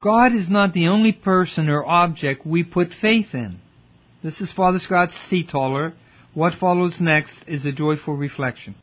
God is not the only person or object we put faith in. This is Father Scott Seataller. What follows next is a joyful reflection.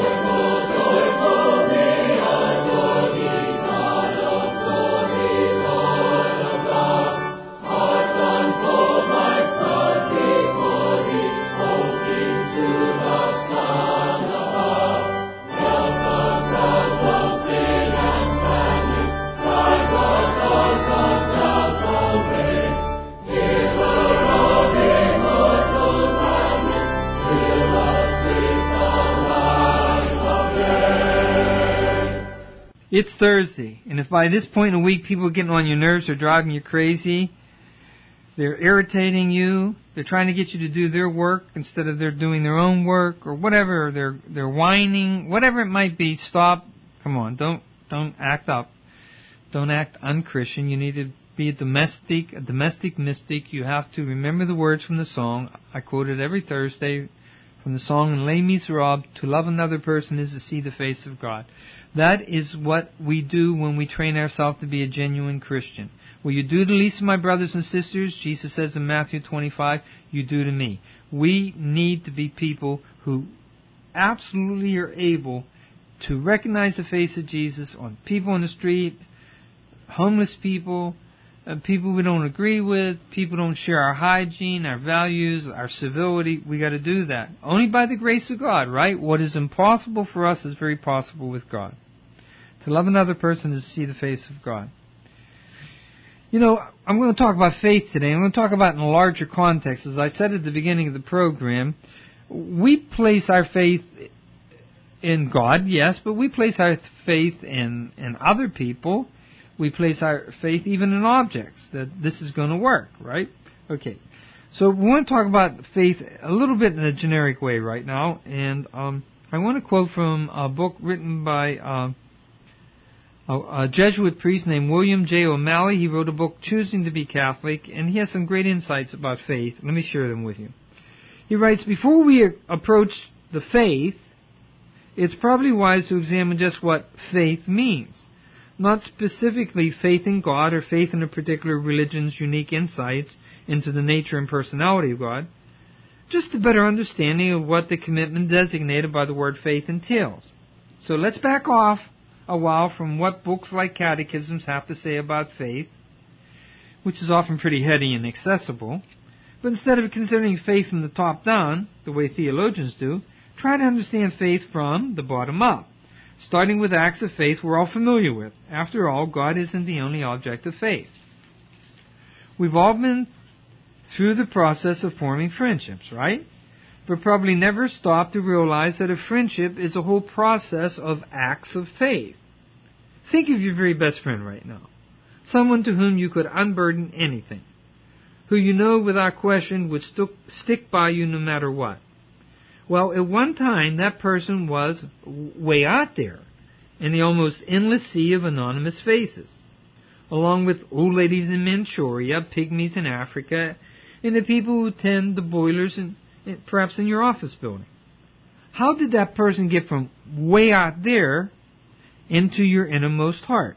It's Thursday, and if by this point in the week people are getting on your nerves or driving you crazy, they're irritating you, they're trying to get you to do their work instead of they're doing their own work, or whatever, or they're whining, whatever it might be, stop. Come on, don't act up. Don't act unchristian. You need to be a domestic mystic. You have to remember the words from the song. I quote it every Thursday from the song Les Miserables. To love another person is to see the face of God. That is what we do when we train ourselves to be a genuine Christian. What you do to least of my brothers and sisters, Jesus says in Matthew 25, you do to me. We need to be people who absolutely are able to recognize the face of Jesus on people on the street, homeless people, people we don't agree with, people who don't share our hygiene, our values, our civility. We got to do that. Only by the grace of God, right? What is impossible for us is very possible with God. To love another person is to see the face of God. You know, I'm going to talk about faith today. I'm going to talk about it in a larger context. As I said at the beginning of the program, we place our faith in God, yes, but we place our faith in other people. We place our faith even in objects, that this is going to work, right? Okay. So we want to talk about faith a little bit in a generic way right now. And I want to quote from a book written by a Jesuit priest named William J. O'Malley. He wrote a book, Choosing to be Catholic, and he has some great insights about faith. Let me share them with you. He writes, before we approach the faith, it's probably wise to examine just what faith means. Not specifically faith in God or faith in a particular religion's unique insights into the nature and personality of God, just a better understanding of what the commitment designated by the word faith entails. So let's back off a while from what books like catechisms have to say about faith, which is often pretty heady and accessible, but instead of considering faith from the top down, the way theologians do, try to understand faith from the bottom up. Starting with acts of faith we're all familiar with. After all, God isn't the only object of faith. We've all been through the process of forming friendships, right? But probably never stopped to realize that a friendship is a whole process of acts of faith. Think of your very best friend right now. Someone to whom you could unburden anything. Who you know without question would stick by you no matter what. Well, at one time, that person was way out there in the almost endless sea of anonymous faces, along with old ladies in Manchuria, pygmies in Africa, and the people who tend the boilers and perhaps in your office building. How did that person get from way out there into your innermost heart?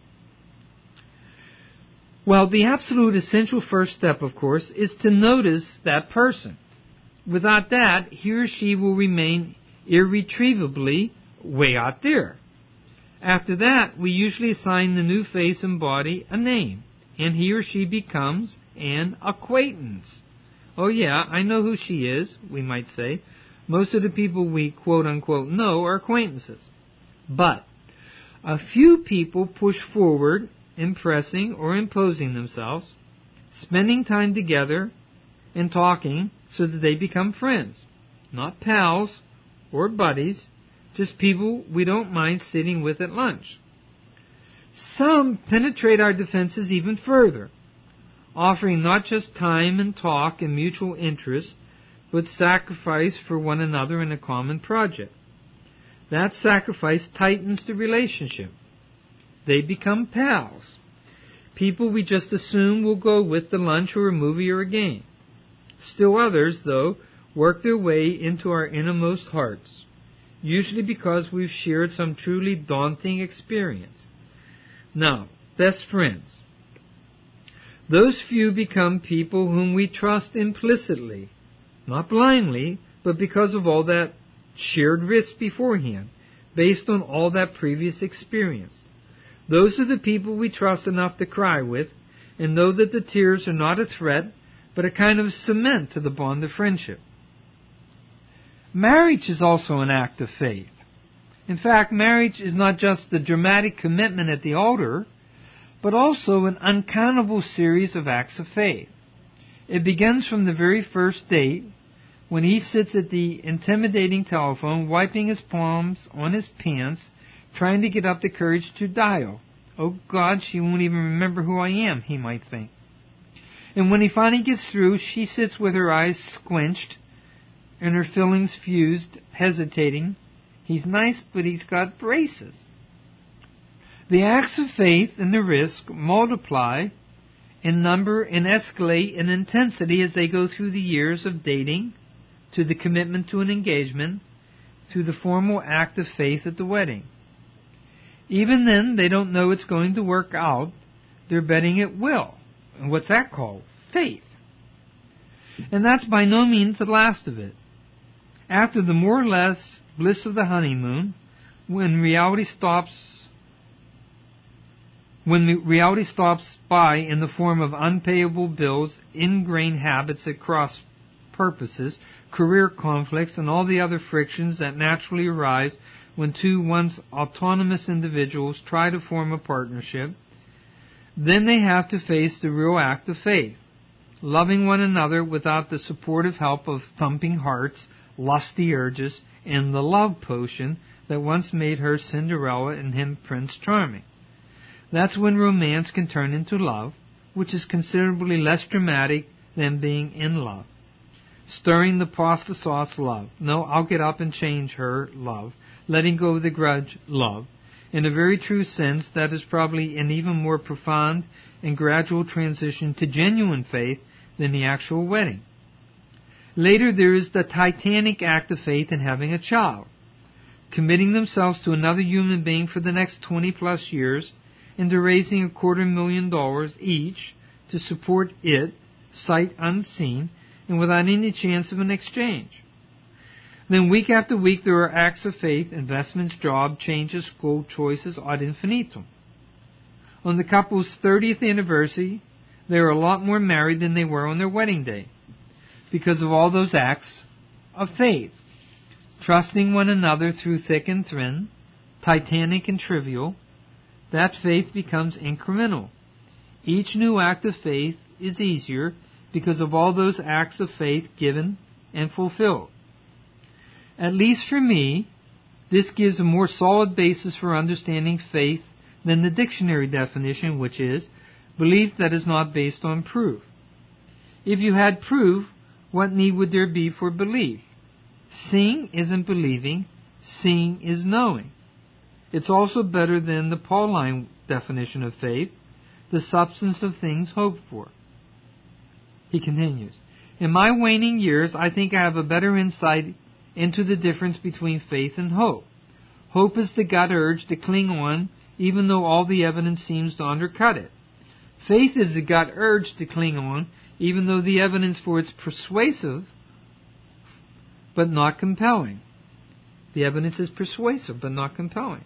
Well, the absolute essential first step, of course, is to notice that person. Without that, he or she will remain irretrievably way out there. After that, we usually assign the new face and body a name, and he or she becomes an acquaintance. Oh yeah, I know who she is, we might say. Most of the people we quote-unquote know are acquaintances. But a few people push forward, impressing or imposing themselves, spending time together and talking so that they become friends. Not pals or buddies, just people we don't mind sitting with at lunch. Some penetrate our defenses even further, offering not just time and talk and mutual interest, but sacrifice for one another in a common project. That sacrifice tightens the relationship. They become pals, people we just assume will go with the lunch or a movie or a game. Still others, though, work their way into our innermost hearts, usually because we've shared some truly daunting experience. Now, best friends. Those few become people whom we trust implicitly, not blindly, but because of all that shared risk beforehand, based on all that previous experience. Those are the people we trust enough to cry with, and know that the tears are not a threat, but a kind of cement to the bond of friendship. Marriage is also an act of faith. In fact, marriage is not just the dramatic commitment at the altar, but also an uncountable series of acts of faith. It begins from the very first date, when he sits at the intimidating telephone, wiping his palms on his pants, trying to get up the courage to dial. Oh God, she won't even remember who I am, he might think. And when he finally gets through, she sits with her eyes squinched and her fillings fused, hesitating. He's nice, but he's got braces. The acts of faith and the risk multiply in number and escalate in intensity as they go through the years of dating, to the commitment to an engagement, to the formal act of faith at the wedding. Even then, they don't know it's going to work out. They're betting it will. And what's that called? Faith. And that's by no means the last of it. After the more or less bliss of the honeymoon, when reality stops by in the form of unpayable bills, ingrained habits at cross purposes, career conflicts, and all the other frictions that naturally arise when two once autonomous individuals try to form a partnership, then they have to face the real act of faith, loving one another without the supportive help of thumping hearts, lusty urges, and the love potion that once made her Cinderella and him Prince Charming. That's when romance can turn into love, which is considerably less dramatic than being in love. Stirring the pasta sauce love. No, I'll get up and change her love. Letting go of the grudge love. In a very true sense, that is probably an even more profound and gradual transition to genuine faith than the actual wedding. Later, there is the titanic act of faith in having a child, committing themselves to another human being for the next 20 plus years, into raising $250,000 each to support it, sight unseen, and without any chance of an exchange. Then week after week there are acts of faith, investments, job changes, school choices ad infinitum. On the couple's 30th anniversary, they are a lot more married than they were on their wedding day, because of all those acts of faith, trusting one another through thick and thin, titanic and trivial. That faith becomes incremental. Each new act of faith is easier because of all those acts of faith given and fulfilled. At least for me, this gives a more solid basis for understanding faith than the dictionary definition, which is belief that is not based on proof. If you had proof, what need would there be for belief? Seeing isn't believing, seeing is knowing. It's also better than the Pauline definition of faith, the substance of things hoped for. He continues, in my waning years, I think I have a better insight into the difference between faith and hope. Hope is the gut urge to cling on, even though all the evidence seems to undercut it. Faith is the gut urge to cling on, even though the evidence for it's persuasive, but not compelling. The evidence is persuasive, but not compelling.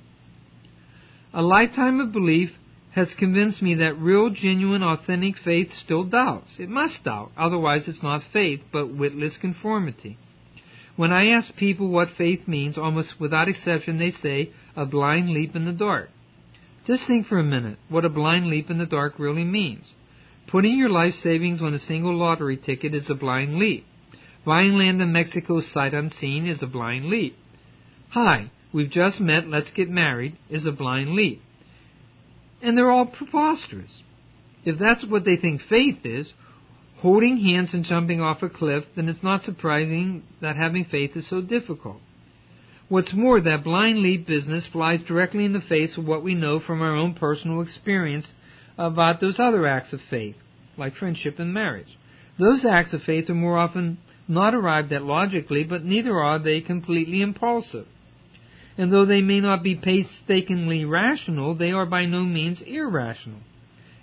A lifetime of belief has convinced me that real, genuine, authentic faith still doubts. It must doubt, otherwise it's not faith, but witless conformity. When I ask people what faith means, almost without exception they say, a blind leap in the dark. Just think for a minute what a blind leap in the dark really means. Putting your life savings on a single lottery ticket is a blind leap. Buying land in Mexico sight unseen is a blind leap. Hi, we've just met, let's get married is a blind leap. And they're all preposterous. If that's what they think faith is, holding hands and jumping off a cliff, then it's not surprising that having faith is so difficult. What's more, that blind leap business flies directly in the face of what we know from our own personal experience about those other acts of faith, like friendship and marriage. Those acts of faith are more often not arrived at logically, but neither are they completely impulsive. And though they may not be painstakingly rational, they are by no means irrational.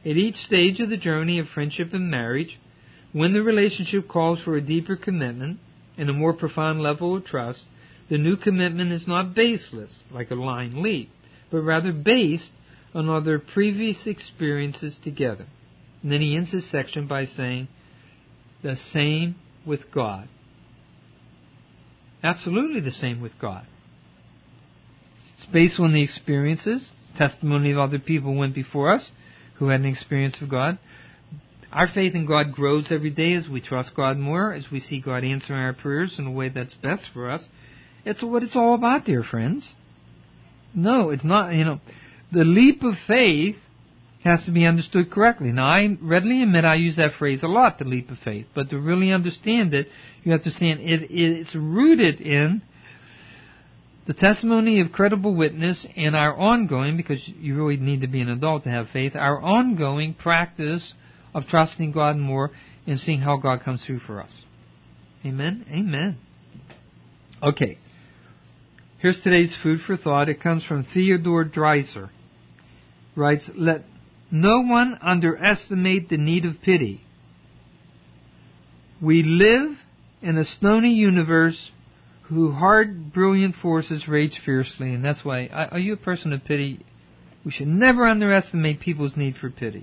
At each stage of the journey of friendship and marriage, when the relationship calls for a deeper commitment and a more profound level of trust, the new commitment is not baseless, like a blind leap, but rather based on other previous experiences together. And then he ends his section by saying, the same with God. Absolutely the same with God. It's based on the experiences, testimony of other people who went before us, who had an experience of God. Our faith in God grows every day as we trust God more, as we see God answering our prayers in a way that's best for us. It's what it's all about, dear friends. No, it's not, the leap of faith has to be understood correctly. Now, I readily admit I use that phrase a lot, the leap of faith. But to really understand it, you have to understand it's rooted in the testimony of credible witness and our ongoing, because you really need to be an adult to have faith, our ongoing practice of trusting God more and seeing how God comes through for us. Amen? Amen. Okay. Here's today's food for thought. It comes from Theodore Dreiser. Writes, let no one underestimate the need of pity. We live in a stony universe whose hard, brilliant forces rage fiercely, and that's why, are you a person of pity? We should never underestimate people's need for pity.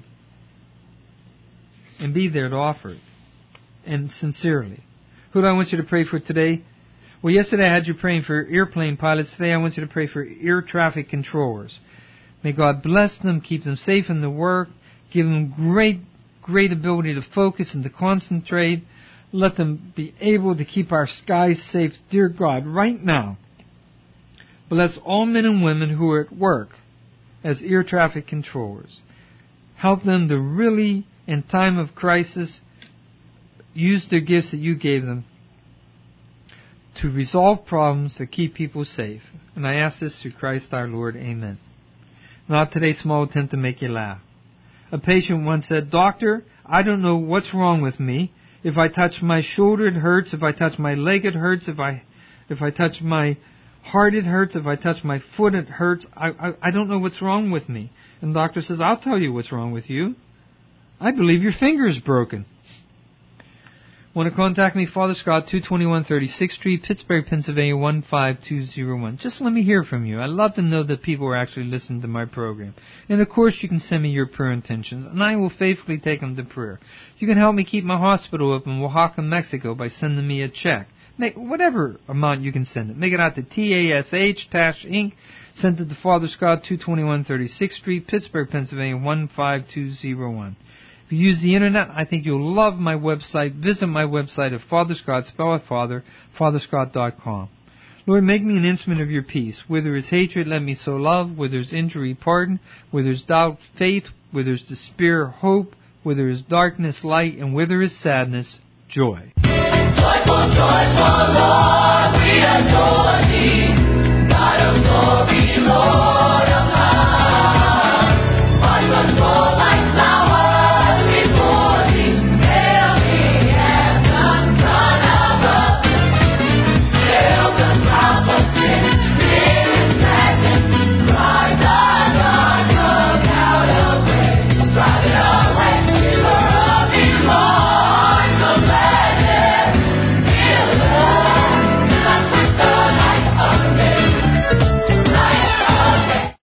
And be there to offer it. And sincerely. Who do I want you to pray for today? Well, yesterday I had you praying for airplane pilots. Today I want you to pray for air traffic controllers. May God bless them, keep them safe in the work, give them great ability to focus and to concentrate. Let them be able to keep our skies safe. Dear God, right now, bless all men and women who are at work as air traffic controllers. Help them to really, in time of crisis, use their gifts that you gave them to resolve problems that keep people safe. And I ask this through Christ our Lord. Amen. Now today's small attempt to make you laugh. A patient once said, Doctor, I don't know what's wrong with me. If I touch my shoulder, it hurts. If I touch my leg, it hurts. If I touch my heart, it hurts. If I touch my foot, it hurts. I don't know what's wrong with me. And the doctor says, I'll tell you what's wrong with you. I believe your finger is broken. Want to contact me, Father Scott, 221 36th Street, Pittsburgh, Pennsylvania, 15201. Just let me hear from you. I love to know that people are actually listening to my program. And of course, you can send me your prayer intentions, and I will faithfully take them to prayer. You can help me keep my hospital open in Oaxaca, Mexico, by sending me a check. Make whatever amount you can send it. Make it out to TASH, Tash Inc. Send it to Father Scott, 221 36th Street, Pittsburgh, Pennsylvania, 15201. If you use the internet, I think you'll love my website. Visit my website at Father Scott, spell it Father, FatherScott.com. Lord, make me an instrument of your peace. Where there is hatred, let me sow love. Where there is injury, pardon. Where there is doubt, faith. Where there is despair, hope. Where there is darkness, light. And where there is sadness, joy. Joyful, joyful Lord, we adore thee, God of glory.